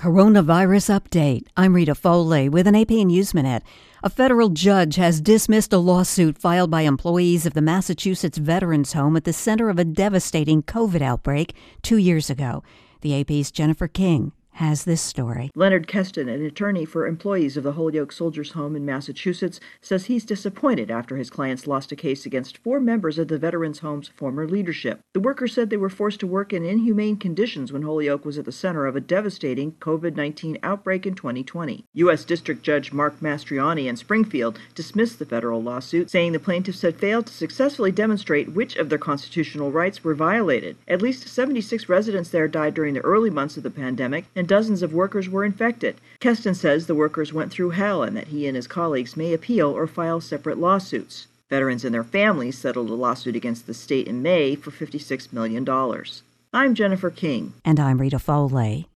Coronavirus update. I'm Rita Foley with an AP News Minute. A federal judge has dismissed a lawsuit filed by employees of the Massachusetts Veterans Home at the center of a devastating COVID outbreak 2 years ago. The AP's Jennifer King has this story. Leonard Keston, an attorney for employees of the Holyoke Soldiers' Home in Massachusetts, says he's disappointed after his clients lost a case against 4 members of the Veterans Home's former leadership. The workers said they were forced to work in inhumane conditions when Holyoke was at the center of a devastating COVID-19 outbreak in 2020. U.S. District Judge Mark Mastriani in Springfield dismissed the federal lawsuit, saying the plaintiffs had failed to successfully demonstrate which of their constitutional rights were violated. At least 76 residents there died during the early months of the pandemic, and dozens of workers were infected. Keston says the workers went through hell and that he and his colleagues may appeal or file separate lawsuits. Veterans and their families settled a lawsuit against the state in May for $56 million. I'm Jennifer King. And I'm Rita Foley.